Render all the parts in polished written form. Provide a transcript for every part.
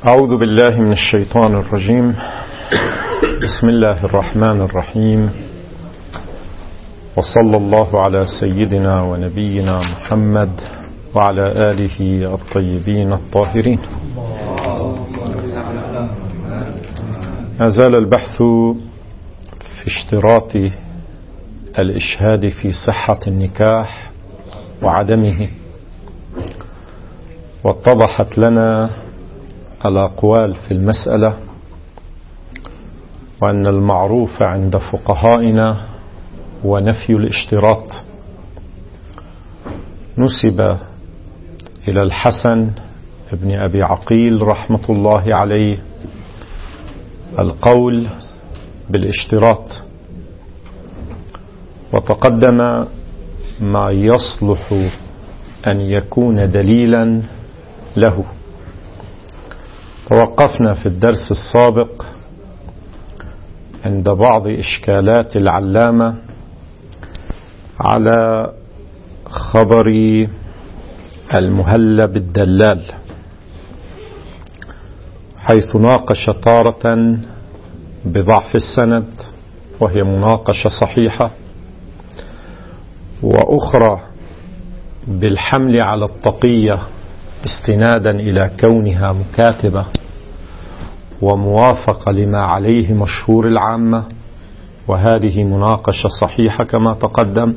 أعوذ بالله من الشيطان الرجيم. بسم الله الرحمن الرحيم، وصلى الله على سيدنا ونبينا محمد وعلى آله الطيبين الطاهرين. ما زال البحث في اشتراط الإشهاد في صحة النكاح وعدمه، واتضحت لنا الأقوال في المسألة، وأن المعروف عند فقهائنا هو نفي الاشتراط. نسب إلى الحسن ابن أبي عقيل رحمة الله عليه القول بالاشتراط، وتقدم ما يصلح أن يكون دليلا له. توقفنا في الدرس السابق عند بعض إشكالات العلامة على خبر المهلب الدلال، حيث ناقش تارة بضعف السند وهي مناقشة صحيحة، وأخرى بالحمل على التقية استنادا إلى كونها مكاتبة وموافقة لما عليه مشهور العامة، وهذه مناقشة صحيحة كما تقدم.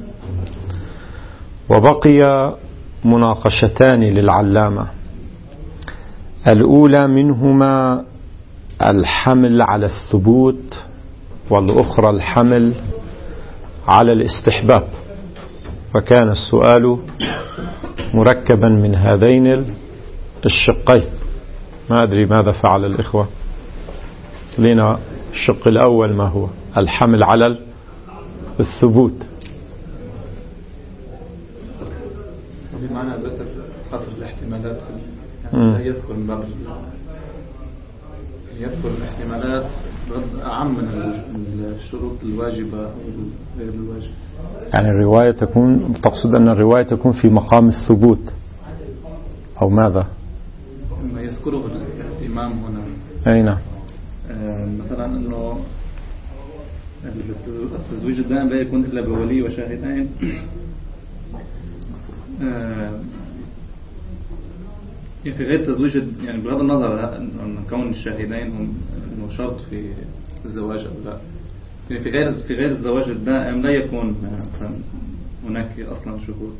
وبقي مناقشتان للعلامة، الأولى منهما الحمل على الثبوت، والأخرى الحمل على الاستحباب. فكان السؤال مركبا من هذين الشقين. ما أدري ماذا فعل الإخوة. لنا الشق الأول ما هو؟ الحمل على الثبوت. بمعنى ذكر حصر الاحتمالات، يعني يذكر الاحتمالات أعم من الشروط الواجبة وغير الواجبة. يعني الرواية تكون، تقصد أن الرواية تكون في مقام الثبوت أو ماذا؟ ما يذكره الإمام هنا أين؟ مثلا أنه التزويج الدائم لا يكون إلا بولي وشاهدين. في غير تزويج، يعني بغض النظر عن كون الشاهدين هم شرط في الزواج أو لا، يعني في غير الزواج الدائم لا يكون هناك أصلا شهود.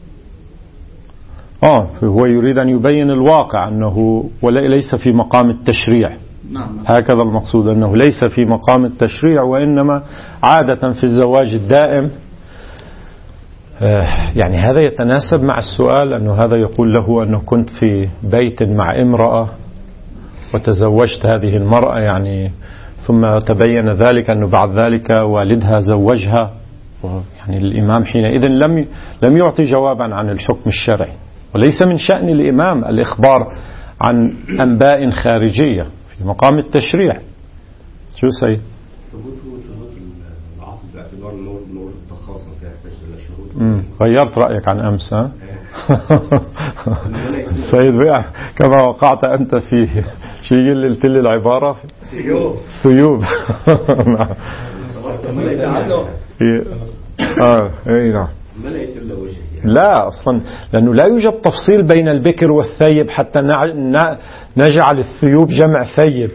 هو يريد أن يبين الواقع أنه ليس في مقام التشريع. نعم. هكذا المقصود، أنه ليس في مقام التشريع، وإنما عادة في الزواج الدائم. يعني هذا يتناسب مع السؤال، أنه هذا يقول له أنه كنت في بيت مع امرأة وتزوجت هذه المرأة، يعني ثم تبين ذلك أنه بعد ذلك والدها زوجها. يعني الإمام حينئذ لم يعطي جوابا عن الحكم الشرعي، وليس من شأن الإمام الإخبار عن أنباء خارجية في مقام التشريع. شو سيد؟ ثبوت العقد باعتبار نور التخاصم يحتاج إلى شهود. غيرت رأيك عن أمس، ها؟ سيد بقى كما وقعت أنت فيه. شيء اللي قلت لي العبارة ثيوب. نعم. لا أصلا، لأنه لا يوجد تفصيل بين البكر والثيب حتى نجعل الثيوب جمع ثيب.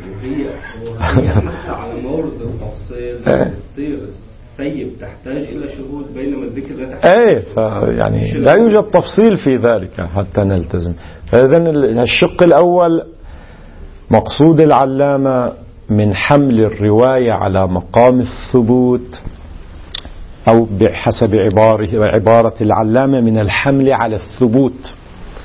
على مورد التفصيل الثيب تحتاج إلى شهود، بينما الذكر لا تحتاج. يعني لا يوجد تفصيل في ذلك حتى نلتزم. فإذن الشق الأول مقصود العلامة من حمل الرواية على مقام الثبوت، أو بحسب عبارة العلامة من الحمل على الثبوت.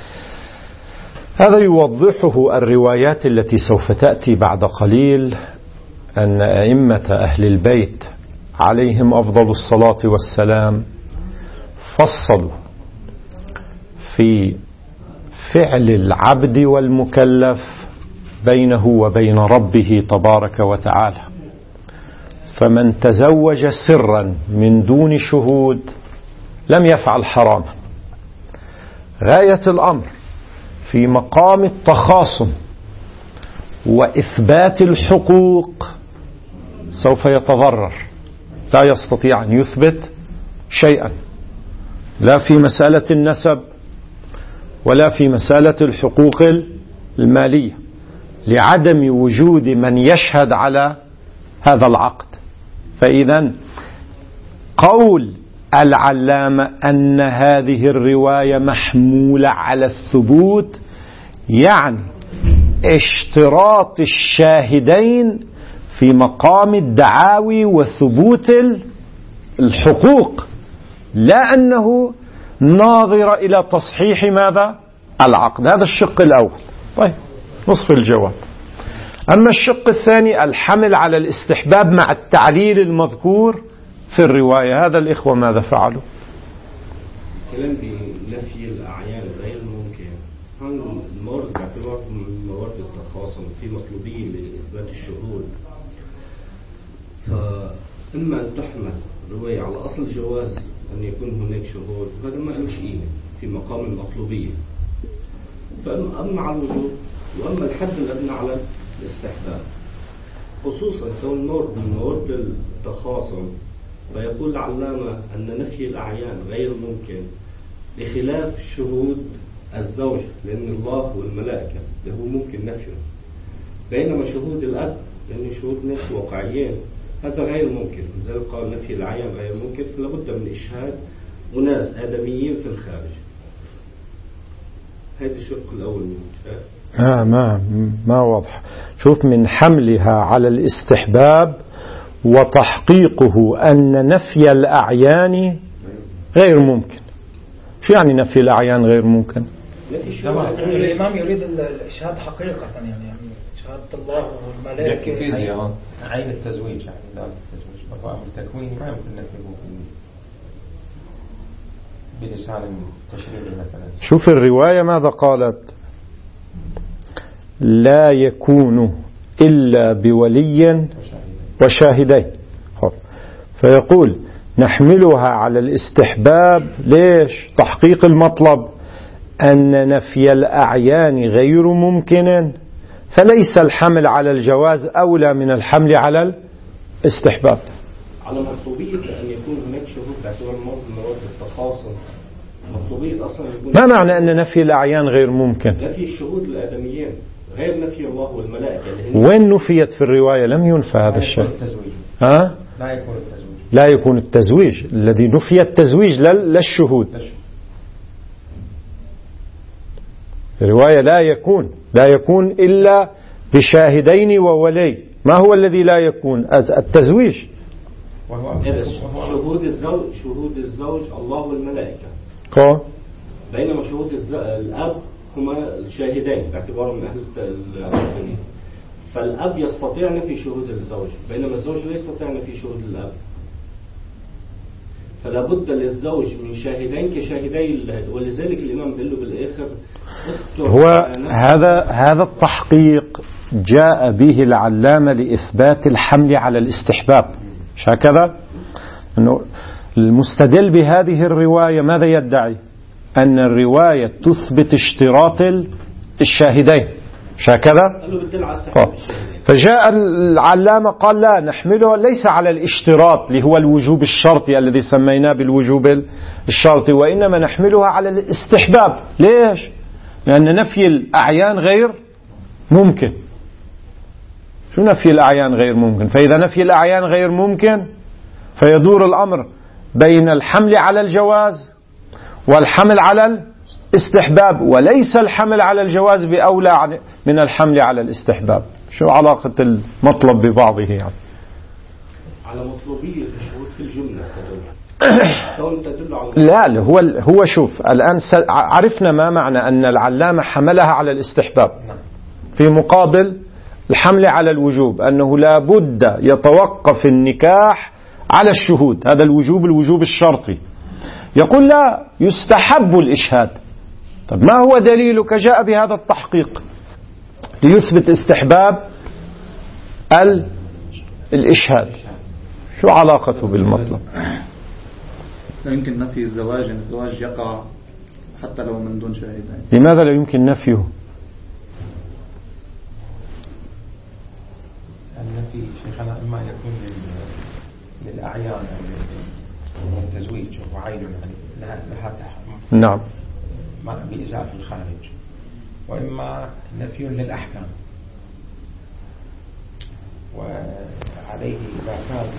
هذا يوضحه الروايات التي سوف تأتي بعد قليل، أن أئمة أهل البيت عليهم أفضل الصلاة والسلام فصلوا في فعل العبد والمكلف بينه وبين ربه تبارك وتعالى. فمن تزوج سرا من دون شهود لم يفعل حراما. غاية الأمر في مقام التخاصم وإثبات الحقوق سوف يتضرر، لا يستطيع أن يثبت شيئا، لا في مسألة النسب ولا في مسألة الحقوق المالية، لعدم وجود من يشهد على هذا العقد. فإذا قول العلامة أن هذه الرواية محمولة على الثبوت يعني اشتراط الشاهدين في مقام الدعاوي وثبوت الحقوق، لا أنه ناظر إلى تصحيح ماذا؟ العقد. هذا الشق الأول. طيب، نصف الجواب. أما الشق الثاني الحمل على الاستحباب مع التعليل المذكور في الرواية، هذا الإخوة ماذا فعلوا؟ كلام بنفي الأعيان غير ممكن، هل المورد باعتبار من موارد التخاصم في مطلوبية لإثبات الشهود، فإما أن تحمل رواية على أصل جواز أن يكون هناك شهود، وهذا ما لهش قيمة في مقام المطلوبية، فأما على الوجوب وأما الحد الأدنى على الاستحباب، خصوصا كون المورد من موارد التخاصم. فيقول العلامة أن نفي الأعيان غير ممكن بخلاف شهود الزوج، لأن الله والملائكة له ممكن نفيه، بينما شهود الأب لأن شهود نفس واقعيين هذا غير ممكن. زي قال نفي الأعيان غير ممكن، فلا بد من إشهاد وناس آدميين في الخارج. هذا الشق الأول ما واضح. شوف، من حملها على الاستحباب وتحقيقه أن نفي الأعيان غير ممكن. شو يعني نفي الأعيان غير ممكن؟ الإمام يريد الإشهاد حقيقة، يعني شهادة الله والملائكة، عين التزويج، يعني لا التزويج مقام التكوين ما يمكن نفيه بلسان تشريعي مثلا. شوف الرواية ماذا قالت: لا يكون إلا بولي وشاهدين. فيقول نحملها على الاستحباب. ليش؟ تحقيق المطلب أن نفي الأعيان غير ممكن، فليس الحمل على الجواز أولى من الحمل على الاستحباب. على مطلوبية أن يكون هناك شهود باعتبار مواد التخاصم، مطلوبية أصلا يكون. ما معنى أن نفي الأعيان غير ممكن؟ نفي الشهود الآدميين غير نفي الله والملائكة. وين نفيت في الرواية؟ لم ينفى هذا الشيء. ها؟ لا يكون التزويج الذي نفي التزويج للشهود. الرواية لا يكون إلا بشاهدين وولي. ما هو الذي لا يكون؟ التزويج. شهود الزوج الله والملائكة، بينما شهود الأب هما الشاهدين باعتبارهم من أهل التقنين. فالأب يستطيع نفي شهود الزوج، بينما الزوج لا يستطيع نفي شهود الأب. فلا بد للزوج من شاهدين كشاهدي، ولذلك الإمام قال له بالآخر هو هذا التحقيق جاء به العلامة لإثبات الحمل على الاستحباب. مش هكذا؟ أنه المستدل بهذه الرواية ماذا يدعي؟ أن الرواية تثبت اشتراط الشاهدين. مش هكذا؟ فجاء العلامة قال لا، نحمله ليس على الاشتراط اللي هو الوجوب الشرطي الذي سميناه بالوجوب الشرطي، وإنما نحملها على الاستحباب. ليش؟ لأن نفي الأعيان غير ممكن. شو نفي الأعيان غير ممكن؟ فإذا نفي الأعيان غير ممكن فيدور الأمر بين الحمل على الجواز والحمل على الاستحباب، وليس الحمل على الجواز بأولى من الحمل على الاستحباب. شو علاقة المطلب ببعضه يعني؟ على مطلوبية الشهود في الجملة لا، هو شوف الآن عرفنا ما معنى أن العلامة حملها على الاستحباب في مقابل الحمل على الوجوب، أنه لا بد يتوقف النكاح على الشهود. هذا الوجوب الشرطي. يقول لا، يستحب الإشهاد. طب ما هو دليلك جاء بهذا التحقيق ليثبت استحباب الإشهاد؟ شو علاقته بالمطلب؟ لا يمكن نفي الزواج، يعني الزواج يقع حتى لو من دون شاهدين. لماذا لا يمكن نفيه؟ نعم. بإزاء في الخارج، وإما نفي للأحكام. وعليه إذا كان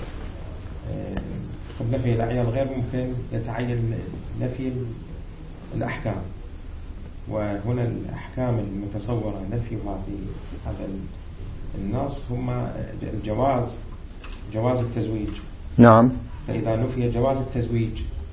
نفي الأعيان غير ممكن يتعين نفي الأحكام، وهنا الأحكام المتصورة نفيها في هذا النص هم جواز التزويج. نعم. فإذا نفي جواز التزويج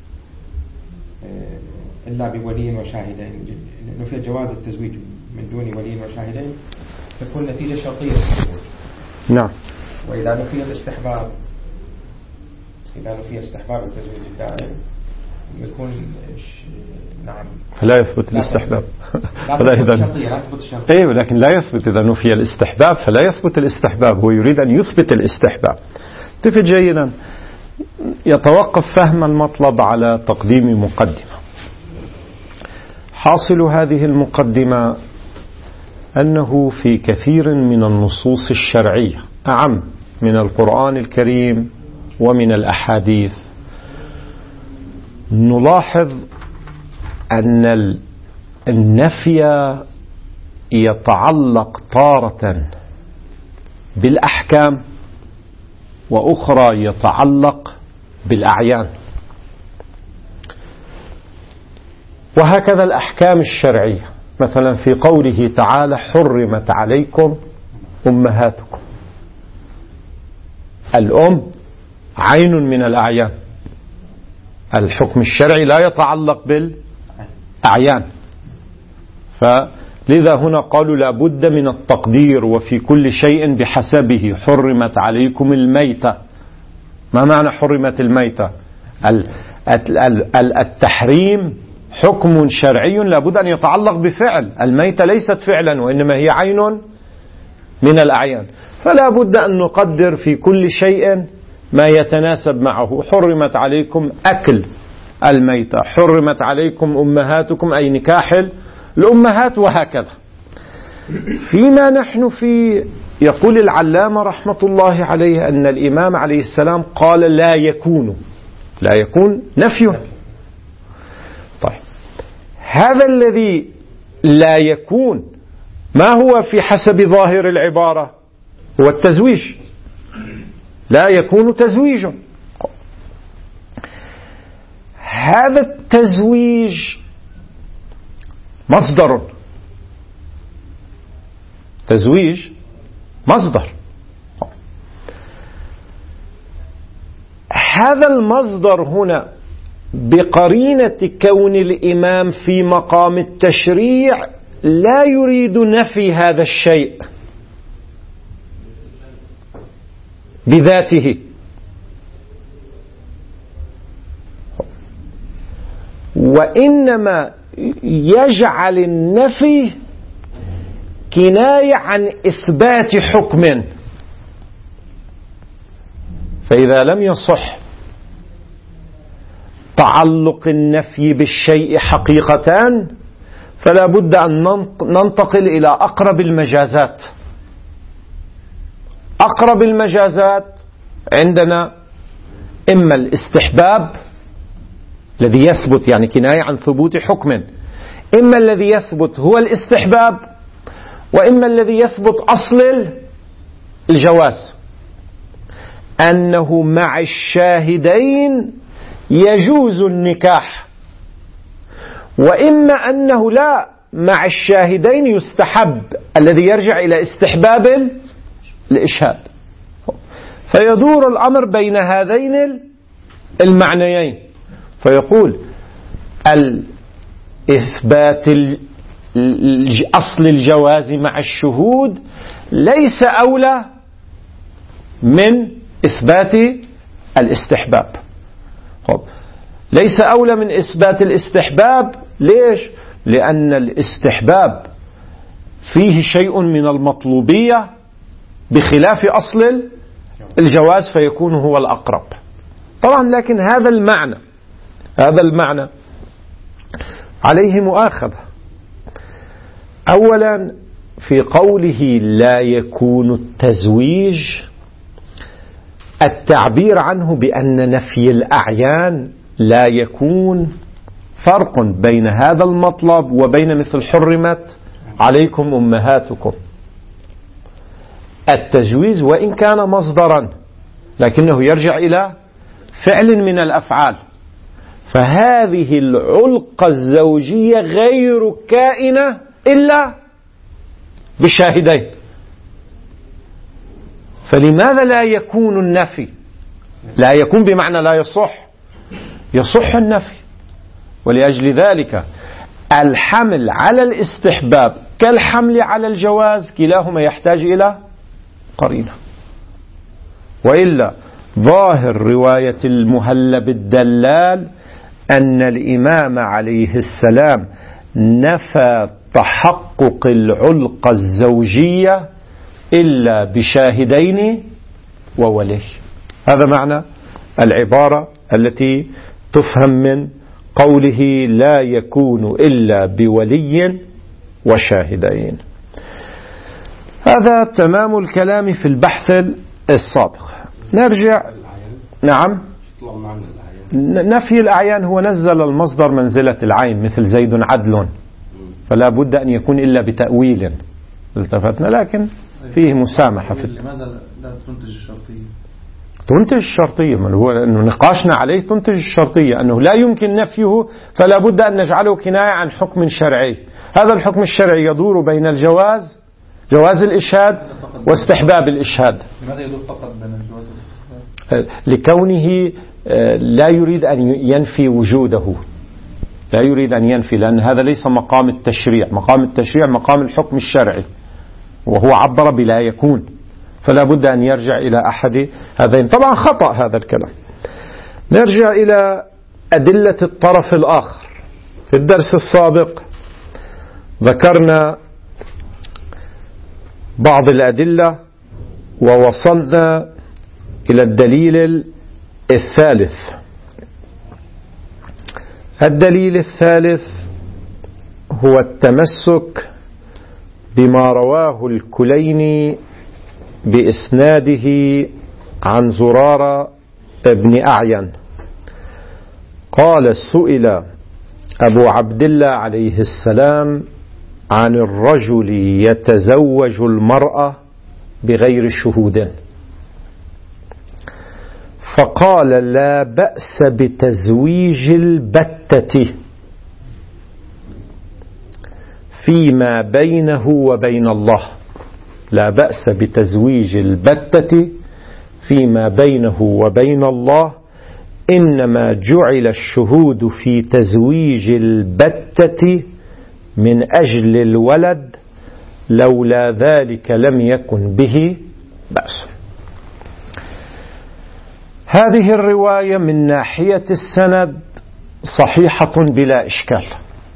إلا بولي وشاهدين، نفي جواز التزويج من دون ولي وشاهدين، تكون نتيجة شرطية. نعم. وإذا نفي الاستحباب، إذا نفي استحباب التزويج الدائم يكون نعم فلا يثبت الاستحباب. لا تثبت الشرطية. إيه، ولكن لا يثبت إذا نفي الاستحباب، فلا يثبت الاستحباب. هو يريد أن يثبت الاستحباب. تفت جيدا. يتوقف فهم المطلب على تقديم مقدمة. حاصل هذه المقدمة أنه في كثير من النصوص الشرعية أعم من القرآن الكريم ومن الأحاديث نلاحظ أن النفي يتعلق تارة بالأحكام وأخرى يتعلق بالأعيان. وهكذا الأحكام الشرعية، مثلا في قوله تعالى حرمت عليكم أمهاتكم، الأم عين من الأعيان. الحكم الشرعي لا يتعلق بالأعيان، فلذا هنا قالوا لا بد من التقدير وفي كل شيء بحسبه. حرمت عليكم الميتة. ما معنى حرمت الميتة؟ التحريم حكم شرعي لا بد أن يتعلق بفعل. الميتة ليست فعلا وإنما هي عين من الأعيان، فلا بد أن نقدر في كل شيء ما يتناسب معه. حرمت عليكم أكل الميتة، حرمت عليكم أمهاتكم أي نكاح الأمهات، وهكذا. فيما نحن في يقول العلامة رحمة الله عليه أن الإمام عليه السلام قال لا يكون نفيه. طيب هذا الذي لا يكون ما هو في حسب ظاهر العبارة؟ هو التزويج. لا يكون تزويج. هذا التزويج مصدر. تزويج مصدر. هذا المصدر هنا بقرينة كون الإمام في مقام التشريع لا يريد نفي هذا الشيء بذاته، وإنما يجعل النفي كناية عن إثبات حكم. فإذا لم يصح تعلق النفي بالشيء حقيقة فلا بد أن ننتقل إلى أقرب المجازات. أقرب المجازات عندنا إما الاستحباب الذي يثبت يعني كناية عن ثبوت حكم، إما الذي يثبت هو الاستحباب، وإما الذي يثبت أصل الجواز أنه مع الشاهدين يجوز النكاح، وإما أنه لا مع الشاهدين يستحب الذي يرجع إلى استحباب الإشهاد. فيدور الأمر بين هذين المعنيين، فيقول الإثبات أصل الجواز مع الشهود ليس أولى من إثبات الاستحباب. ليس أولى من إثبات الاستحباب. ليش؟ لأن الاستحباب فيه شيء من المطلوبية بخلاف أصل الجواز فيكون هو الأقرب. طبعا لكن هذا المعنى عليه مؤاخذة. أولا في قوله لا يكون التزويج التعبير عنه بأن نفي الأعيان لا يكون فرق بين هذا المطلب وبين مثل حرمت عليكم أمهاتكم. التجويز وإن كان مصدرا لكنه يرجع إلى فعل من الأفعال، فهذه العلقة الزوجية غير كائنة إلا بالشاهدين. فلماذا لا يكون النفي؟ لا يكون بمعنى لا يصح، يصح النفي. ولأجل ذلك الحمل على الاستحباب كالحمل على الجواز كلاهما يحتاج إلى قرينة. وإلا ظاهر رواية المهلب الدلال أن الإمام عليه السلام نفى تحقق العلقة الزوجية إلا بشاهدين وولي. هذا معنى العبارة التي تفهم من قوله لا يكون إلا بولي وشاهدين. هذا تمام الكلام في البحث السابق. نرجع. نعم. نفي الأعيان هو نزل المصدر منزلة العين، مثل زيد عدل، فلا بد أن يكون إلا بتأويل التفتنا، لكن فيه مسامحة. لماذا لا تنتج الشرطية؟ تنتج الشرطية، من هو أنه نقاشنا عليه تنتج الشرطية، أنه لا يمكن نفيه، فلا بد أن نجعله كناية عن حكم شرعي. هذا الحكم الشرعي يدور بين الجواز، جواز الإشهاد، واستحباب الإشهاد. لماذا يدور فقط بين الجواز والاستحباب؟ لكونه لا يريد أن ينفي وجوده، لا يريد أن ينفي، لأن هذا ليس مقام التشريع. مقام التشريع مقام الحكم الشرعي، وهو عبر بلا يكون، فلا بد أن يرجع إلى أحد هذين. طبعا خطأ هذا الكلام. نرجع إلى أدلة الطرف الآخر. في الدرس السابق ذكرنا بعض الأدلة ووصلنا إلى الدليل الثالث. الدليل الثالث هو التمسك بما رواه الكليني بإسناده عن زرارة ابن أعين قال: سئل أبو عبد الله عليه السلام عن الرجل يتزوج المرأة بغير شهود، فقال: لا بأس بتزويج البتة فيما بينه وبين الله. لا بأس بتزويج البتة فيما بينه وبين الله، إنما جعل الشهود في تزويج البتة من أجل الولد، لولا ذلك لم يكن به بأس. هذه الرواية من ناحية السند صحيحة بلا إشكال،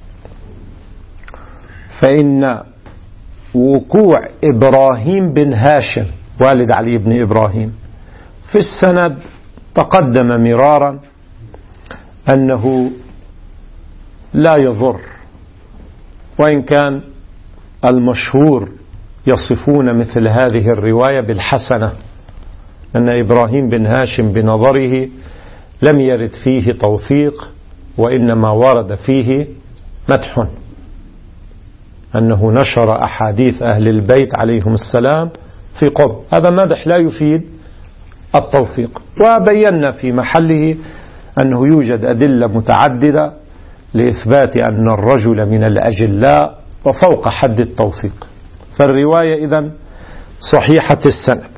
فإن وقوع إبراهيم بن هاشم والد علي بن إبراهيم في السند تقدم مرارا أنه لا يضر، وإن كان المشهور يصفون مثل هذه الرواية بالحسنة، أن إبراهيم بن هاشم بنظره لم يرد فيه توثيق، وإنما ورد فيه مدح، أنه نشر أحاديث أهل البيت عليهم السلام في قرب. هذا مدح لا يفيد التوثيق. وبينا في محله أنه يوجد أدلة متعددة لإثبات أن الرجل من الأجلاء وفوق حد التوثيق، فالرواية إذن صحيحة السند.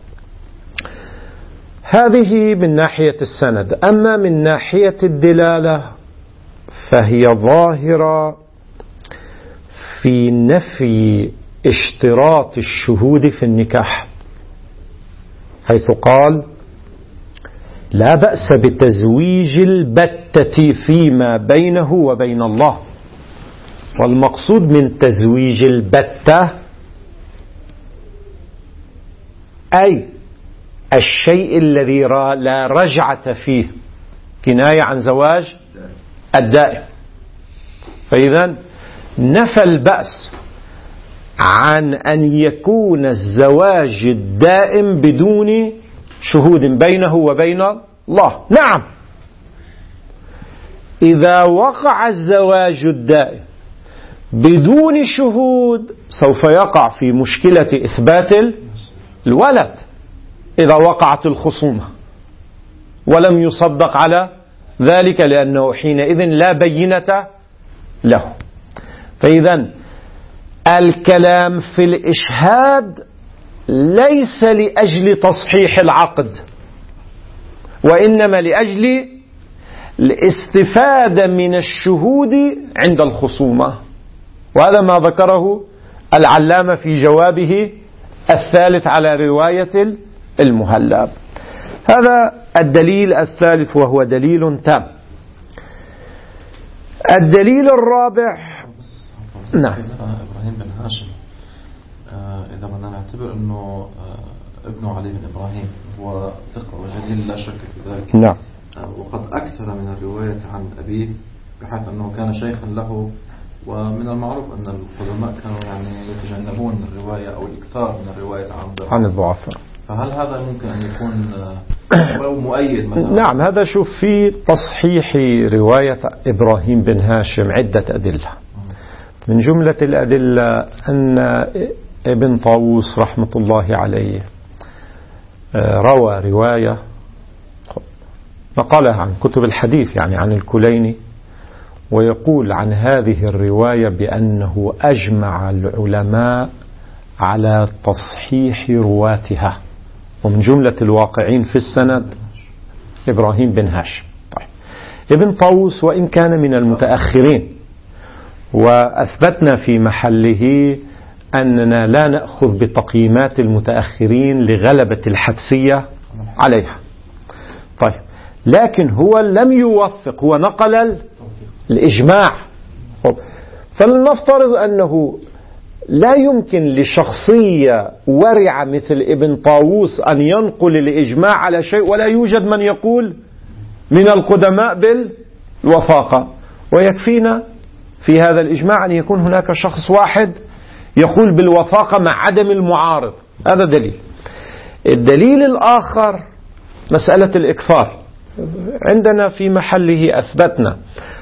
هذه من ناحية السند. أما من ناحية الدلالة فهي ظاهرة في نفي اشتراط الشهود في النكاح، حيث قال: لا بأس بتزويج البتة فيما بينه وبين الله. والمقصود من تزويج البتة أي الشيء الذي لا رجعة فيه، كناية عن زواج الدائم. فإذا نفى البأس عن أن يكون الزواج الدائم بدون شهود بينه وبين الله. نعم، إذا وقع الزواج الدائم بدون شهود سوف يقع في مشكلة إثبات الولد إذا وقعت الخصومة ولم يصدق على ذلك، لأنه حينئذ لا بينة له. فإذا الكلام في الإشهاد ليس لأجل تصحيح العقد، وإنما لأجل الاستفادة من الشهود عند الخصومة، وهذا ما ذكره العلامة في جوابه الثالث على رواية المهلب. هذا الدليل الثالث وهو دليل تام. الدليل الرابع، نعم، إبراهيم بن هاشم، إذا بدنا نعتبر أنه ابنه علي بن إبراهيم هو ثقة وجليل لا شك في ذلك، نعم، وقد أكثر من الرواية عن أبيه بحيث أنه كان شيخا له، ومن المعروف أن القدماء كانوا يعني يتجنبون الرواية أو الإكثار من الرواية عن الضعفاء. فهل هذا ممكن أن يكون مؤيد مثلا؟ نعم، هذا شوف في تصحيح رواية إبراهيم بن هاشم عدة أدلة. من جملة الأدلة أن ابن طاووس رحمة الله عليه روى رواية نقلها عن كتب الحديث يعني عن الكليني، ويقول عن هذه الرواية بأنه أجمع العلماء على تصحيح رواتها، ومن جملة الواقعين في السند إبراهيم بن هاشم. طيب، ابن طاووس وإن كان من المتأخرين، وأثبتنا في محله أننا لا نأخذ بتقييمات المتأخرين لغلبة الحدسية عليها. طيب، لكن هو لم يوثق، هو نقل الإجماع. فلنفترض أنه لا يمكن لشخصية ورعة مثل ابن طاووس أن ينقل الإجماع على شيء ولا يوجد من يقول من القدماء بالوفاقة، ويكفينا في هذا الإجماع أن يكون هناك شخص واحد يقول بالوفاقة مع عدم المعارض. هذا دليل. الدليل الآخر مسألة الإكثار، عندنا في محله أثبتنا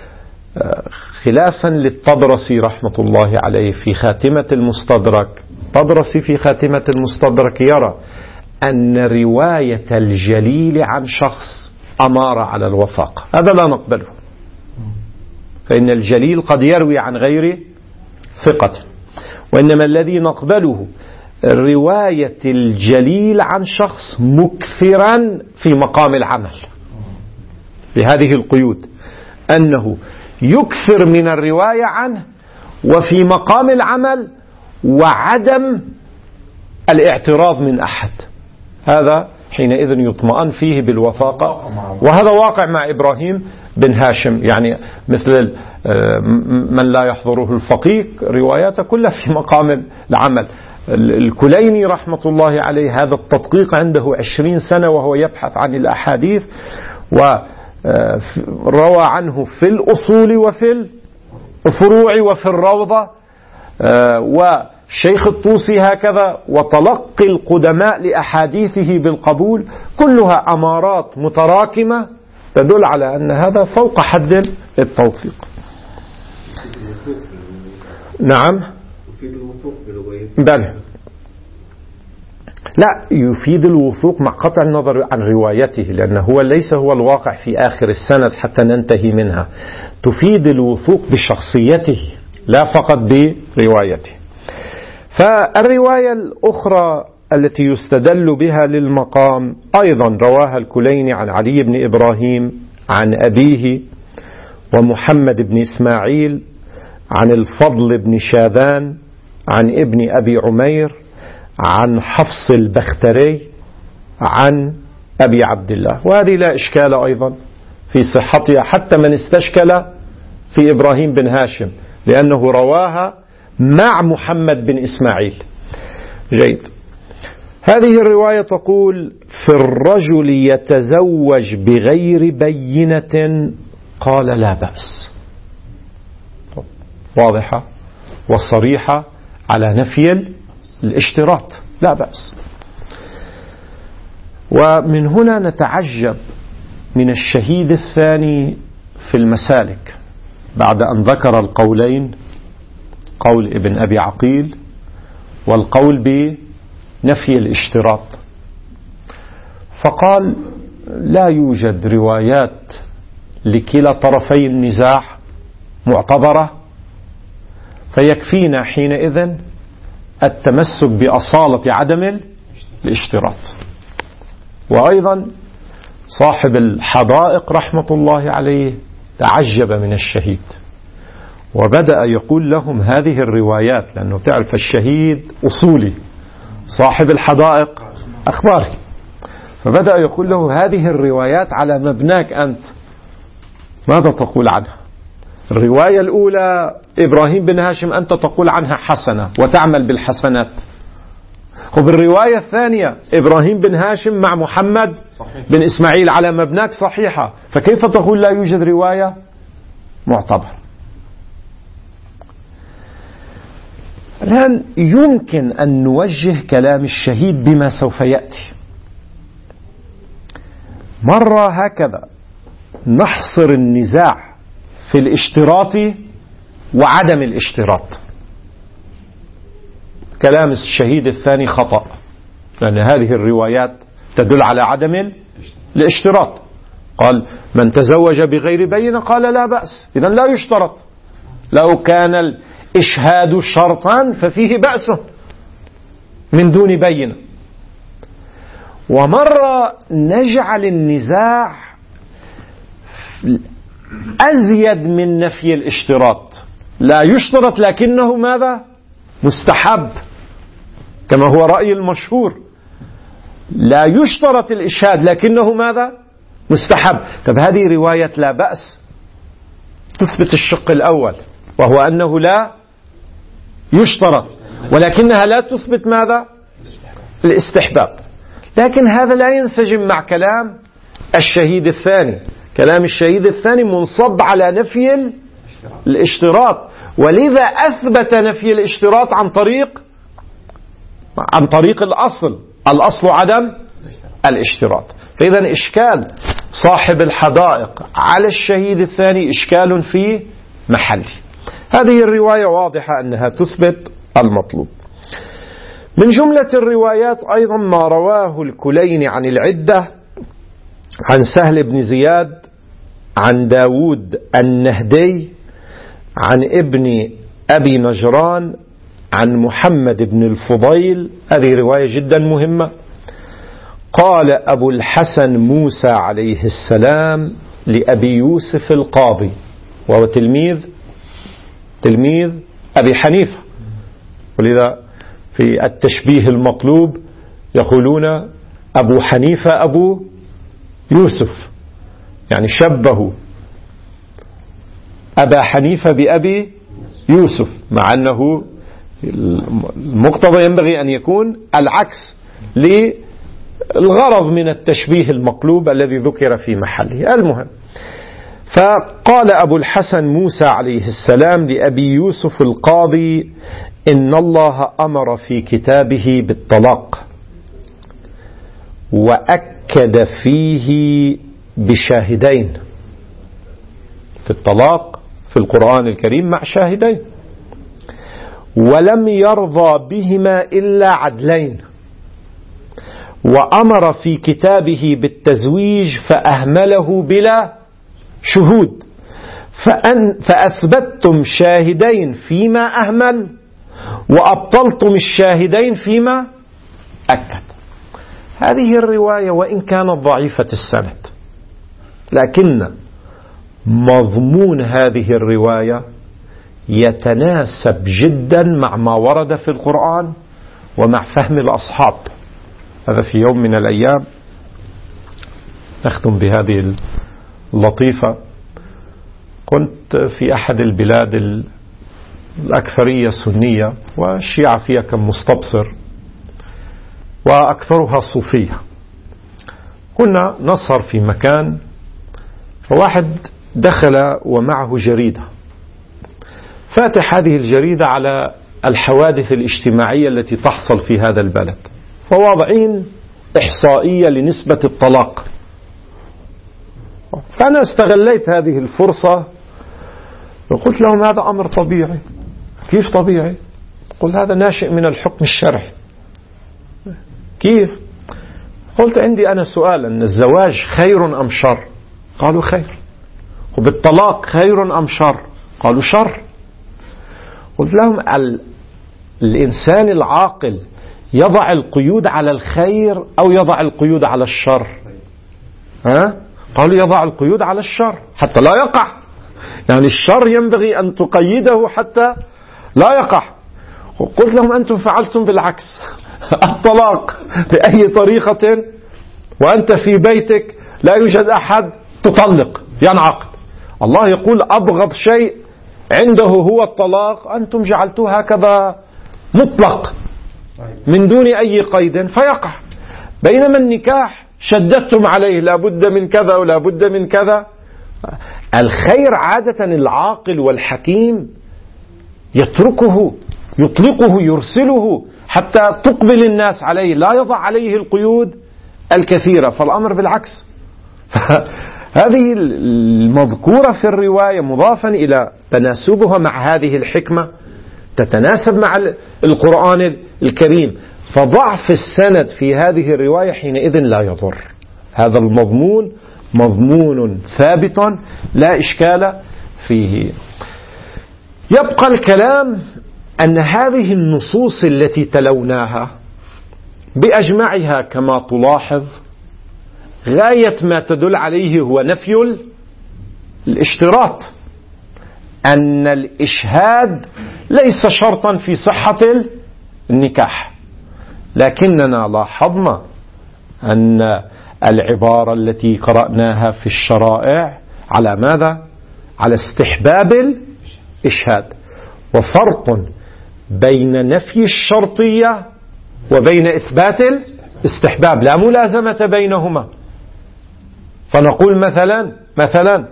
خلافا للطبرسي رحمة الله عليه في خاتمة المستدرك. طبرسي في خاتمة المستدرك يرى أن رواية الجليل عن شخص أمارة على الوفاقة، هذا لا نقبله، فإن الجليل قد يروي عن غير ثقة، وإنما الذي نقبله رواية الجليل عن شخص مكثرا في مقام العمل بهذه القيود، أنه يكثر من الرواية عنه وفي مقام العمل وعدم الاعتراض من أحد، هذا حينئذ يطمئن فيه بالوفاقة. وهذا واقع مع إبراهيم بن هاشم، يعني مثل من لا يحضره الفقيه رواياته كلها في مقام العمل. الكليني رحمة الله عليه هذا التدقيق عنده 20 سنة وهو يبحث عن الأحاديث، وروى عنه في الأصول وفي الفروع وفي الروضة، وشيخ الطوسي هكذا، وتلقي القدماء لأحاديثه بالقبول، كلها أمارات متراكمة تدل على أن هذا فوق حد التوثيق. نعم، بل لا يفيد الوثوق مع قطع النظر عن روايته، لأنه هو ليس هو الواقع في آخر السند حتى ننتهي منها. تفيد الوثوق بشخصيته لا فقط بروايته. فالرواية الأخرى التي يستدل بها للمقام أيضا رواها الكليني عن علي بن إبراهيم عن أبيه ومحمد بن إسماعيل عن الفضل بن شاذان عن ابن أبي عمير عن حفص البختري عن أبي عبد الله، وهذه لا إشكال أيضا في صحتها حتى من استشكل في إبراهيم بن هاشم، لأنه رواها مع محمد بن إسماعيل. جيد. هذه الرواية تقول في الرجل يتزوج بغير بينة قال لا بأس، واضحة والصريحة على نفي الاشتراط، لا بأس. ومن هنا نتعجب من الشهيد الثاني في المسالك بعد أن ذكر القولين، قول ابن أبي عقيل والقول بنفي الاشتراط، فقال لا يوجد روايات لكلا طرفي النزاع معتبرة، فيكفينا حينئذ التمسك بأصالة عدم الاشتراط. وأيضا صاحب الحدائق رحمة الله عليه تعجب من الشهيد وبدأ يقول لهم هذه الروايات، لأنه تعرف الشهيد أصولي، صاحب الحدائق أخباري، فبدأ يقول له هذه الروايات على مبناك أنت ماذا تقول عنها؟ الرواية الأولى إبراهيم بن هاشم أنت تقول عنها حسنة وتعمل بالحسنات، وبالرواية الثانية إبراهيم بن هاشم مع محمد بن إسماعيل على مبناك صحيحة، فكيف تقول لا يوجد رواية معتبرة؟ الآن يمكن أن نوجه كلام الشهيد بما سوف يأتي. مرة هكذا نحصر النزاع في الاشتراط وعدم الاشتراط. كلام الشهيد الثاني خطأ، لأن هذه الروايات تدل على عدم الاشتراط. قال من تزوج بغير بينة قال لا بأس، إذن لا يشترط. لو كان الإشهاد شرطا ففيه بأس من دون بينة. ومرة نجعل النزاع أزيد من نفي الاشتراط، لا يشترط لكنه ماذا؟ مستحب، كما هو رأي المشهور، لا يشترط الإشهاد لكنه ماذا؟ مستحب. طب هذه رواية لا بأس تثبت الشق الأول وهو أنه لا يشترط، ولكنها لا تثبت ماذا؟ الاستحباب. لكن هذا لا ينسجم مع كلام الشهيد الثاني. كلام الشهيد الثاني منصب على نفي الاشتراط، ولذا أثبت نفي الاشتراط عن طريق الأصل عدم الاشتراط. فإذا إشكال صاحب الحدائق على الشهيد الثاني إشكال في محله. هذه الرواية واضحة أنها تثبت المطلوب. من جملة الروايات أيضا ما رواه الكليني عن العدة عن سهل بن زياد عن داود النهدي عن ابن أبي نجران عن محمد بن الفضيل. هذه رواية جدا مهمة. قال أبو الحسن موسى عليه السلام لأبي يوسف القاضي، وهو تلميذ أبي حنيفة، ولذا في التشبيه المطلوب يقولون أبو حنيفة أبو يوسف، يعني شبهوا أبا حنيفة بأبي يوسف، مع أنه المقتضى ينبغي أن يكون العكس للغرض من التشبيه المقلوب الذي ذكر في محله. المهم، فقال أبو الحسن موسى عليه السلام لأبي يوسف القاضي إن الله أمر في كتابه بالطلاق وأكد فيه بشاهدين، في الطلاق في القرآن الكريم مع شاهدين، ولم يرضى بهما إلا عدلين، وأمر في كتابه بالتزويج فأهمله بلا شهود، فأثبتتم شاهدين فيما أهمل وأبطلتم الشاهدين فيما أكد. هذه الرواية وإن كانت ضعيفة السند، لكن مضمون هذه الرواية يتناسب جدا مع ما ورد في القرآن ومع فهم الأصحاب. هذا في يوم من الأيام نختم بهذه اللطيفة. كنت في أحد البلاد الأكثرية سنية والشيعة فيها كم مستبصر وأكثرها صوفية. كنا نسهر في مكان، فواحد دخل ومعه جريدة، فاتح هذه الجريدة على الحوادث الاجتماعية التي تحصل في هذا البلد، فواضعين إحصائية لنسبة الطلاق، فأنا استغليت هذه الفرصة وقلت لهم هذا أمر طبيعي. كيف طبيعي؟ قلت هذا ناشئ من الحكم الشرعي. كيف؟ قلت عندي أنا سؤال، أن الزواج خير أم شر؟ قالوا خير. وبالطلاق خير أم شر؟ قالوا شر. قلت لهم الإنسان العاقل يضع القيود على الخير أو يضع القيود على الشر؟ قالوا يضع القيود على الشر حتى لا يقع. يعني الشر ينبغي أن تقيده حتى لا يقع. قلت لهم أنتم فعلتم بالعكس. الطلاق بأي طريقة وأنت في بيتك لا يوجد أحد تطلق، ينعقد. الله يقول أبغض شيء عنده هو الطلاق، أنتم جعلتوه هكذا مطلق من دون أي قيد فيقع. بينما النكاح شددتم عليه لا بد من كذا ولا بد من كذا. الخير عادة العاقل والحكيم يتركه، يطلقه، يرسله حتى تقبل الناس عليه، لا يضع عليه القيود الكثيرة. فالأمر بالعكس. هذه المذكورة في الرواية مضافا إلى تناسبها مع هذه الحكمة تتناسب مع القرآن الكريم. فضعف السند في هذه الرواية حينئذ لا يضر. هذا المضمون مضمون ثابت لا إشكال فيه. يبقى الكلام أن هذه النصوص التي تلوناها بأجمعها كما تلاحظ غاية ما تدل عليه هو نفي الاشتراط، أن الإشهاد ليس شرطا في صحة النكاح. لكننا لاحظنا أن العبارة التي قرأناها في الشرائع على ماذا؟ على استحباب الإشهاد. وفرق بين نفي الشرطية وبين إثبات الاستحباب، لا ملازمة بينهما. فنقول مثلا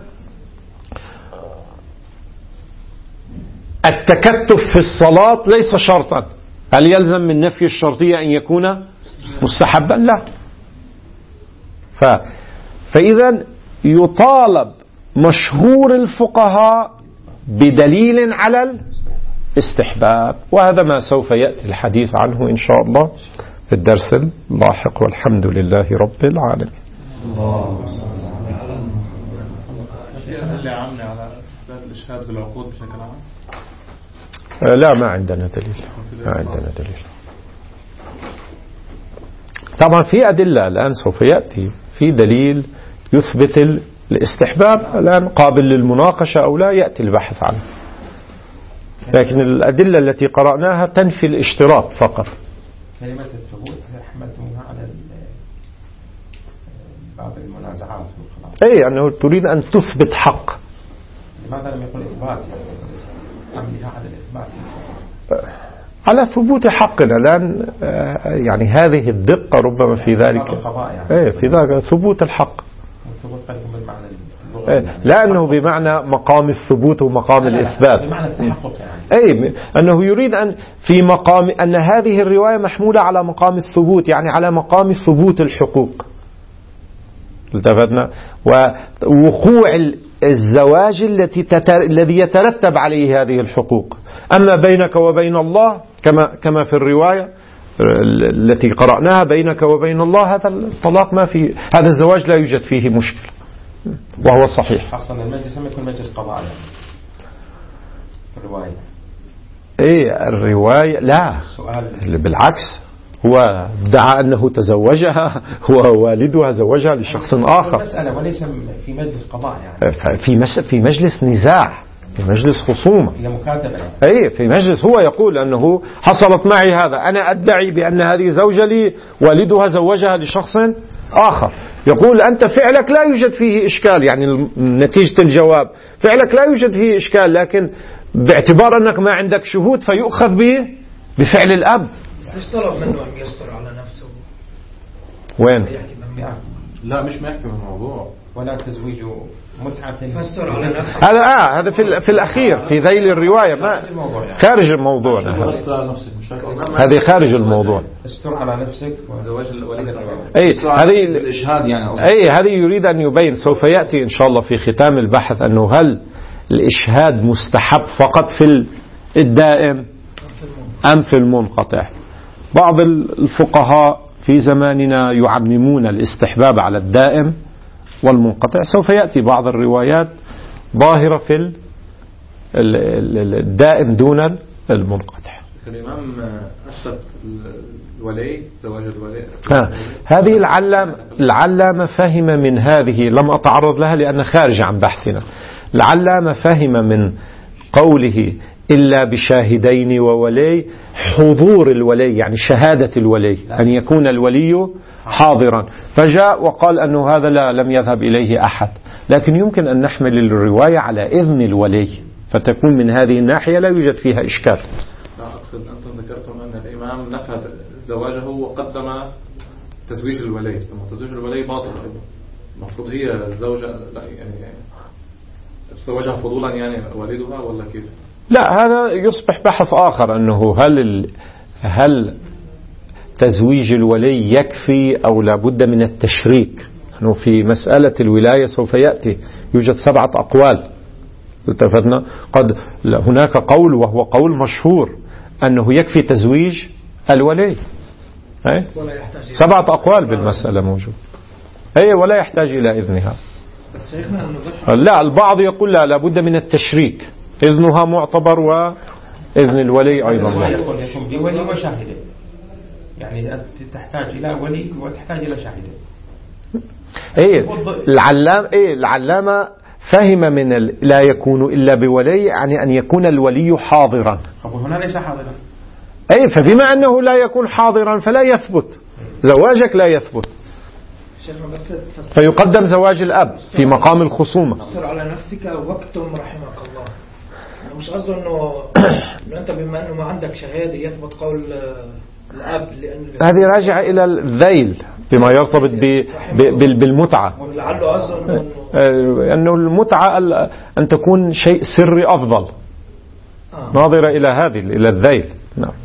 التكتف في الصلاة ليس شرطا، هل يلزم من نفي الشرطية أن يكون مستحبا؟ لا. فإذا يطالب مشهور الفقهاء بدليل على الاستحباب، وهذا ما سوف يأتي الحديث عنه إن شاء الله في الدرس اللاحق. والحمد لله رب العالمين. اللي عامله على استحباب الإشهاد بالعقود بشكل عام؟ لا، ما عندنا دليل. طبعا في أدلة الآن سوف يأتي في دليل يثبت الاستحباب الآن قابل للمناقشة أو لا، يأتي البحث عنه. لكن الأدلة التي قرأناها تنفي الاشتراط فقط. كلمة الثبوت حملتموها على بعض المنازعات. أي أنه تريد أن تثبت حق. لماذا لم يقل إثبات؟ حملها على الإثبات على ثبوت حقنا الآن. يعني هذه الدقة ربما في ذلك. يعني. في ذلك ثبوت الحق. والثبوت قد يكون بالمعنى لا أنه بمعنى مقام الثبوت ومقام الإثبات. بمعنى التحقق يعني. أنه يريد أن في مقام أن هذه الرواية محمولة على مقام الثبوت، يعني على مقام ثبوت الحقوق. التفتنا ووقوع الزواج الذي يترتب عليه هذه الحقوق. أما بينك وبين الله كما في الرواية التي قرأناها بينك وبين الله، هذا الطلاق ما في، هذا الزواج لا يوجد فيه مشكلة وهو صحيح. أصلا المجلس لم يكن مجلس قضاء الرواية. الرواية لا، بالعكس هو ادعى أنه تزوجها، هو والدها زوجها لشخص آخر. المسألة وليس في مجلس قضاء يعني. في مجلس نزاع، في مجلس خصومة. في مجلس هو يقول أنه حصلت معي هذا، أنا أدعي بأن هذه زوجة لي، والدها زوجها لشخص آخر. يقول أنت فعلك لا يوجد فيه إشكال، يعني نتيجة الجواب فعلك لا يوجد فيه إشكال، لكن باعتبار أنك ما عندك شهود فيؤخذ به بفعل الأب. مش طلب منه أن يستر على نفسه. وين؟ لا، مش ما يحكي بالموضوع، ولا تزويج متعة. فسر على نفسك. هذا في الأخير في ذيل الرواية، ما خارج الموضوع. هذه خارج الموضوع. استر على نفسك زواج الولي. هذه الإشهاد يعني. هذه يريد أن يبين، سوف يأتي إن شاء الله في ختام البحث، أنه هل الإشهاد مستحب فقط في الدائم أم في المنقطع. بعض الفقهاء في زماننا يعممون الاستحباب على الدائم والمنقطع. سوف يأتي بعض الروايات ظاهرة في الدائم دون المنقطع. الإمام أشرت الولي، زواج الولي. هذه العلامة فهم من هذه، لم أتعرض لها لأن خارج عن بحثنا. العلامة فهم من قوله إلا بشاهدين وولي حضور الولي، يعني شهادة الولي، أن يكون الولي حاضرا. فجاء وقال أنه هذا لم يذهب إليه أحد، لكن يمكن أن نحمل الرواية على إذن الولي، فتكون من هذه الناحية لا يوجد فيها إشكال. لا أقصد أنتم ذكرتم أن الإمام نفى زواجه وقدم تزويج الولي، تزويج الولي باطل أيضا. المفروض هي الزوجة لا يعني تزوجها فضولا يعني والدها ولا كيف؟ لا، هذا يصبح بحث آخر، أنه هل تزويج الولي يكفي أو لا بد من التشريك. أنه في مسألة الولاية سوف يأتي يوجد 7 أقوال. اتفقنا قد هناك قول وهو قول مشهور أنه يكفي تزويج الولي. 7 أقوال بالمسألة موجود. ولا يحتاج إلى إذنها. لا، البعض يقول لا بد من التشريك، إذنها معتبر وإذن الولي أيضا معتبر. بولي وشاهدين، يعني أنت تحتاج إلى ولي وتحتاج إلى شاهدين. العلامة فهم من لا يكون إلا بولي، يعني أن يكون الولي حاضرا. هنا ليس حاضرا. فبما أنه لا يكون حاضرا فلا يثبت زواجك، لا يثبت، فيقدم زواج الأب في مقام الخصومة. استر على نفسك واكتم رحمك الله. مش قصده أنه أنت بما أنه ما عندك شهادة يثبت قول الأب، لأن هذه راجعة إلى الذيل بما يرتبط بالمتعة. ولعله قصده أنه المتعة أن تكون شيء سري أفضل، ناظرة إلى الذيل. نعم.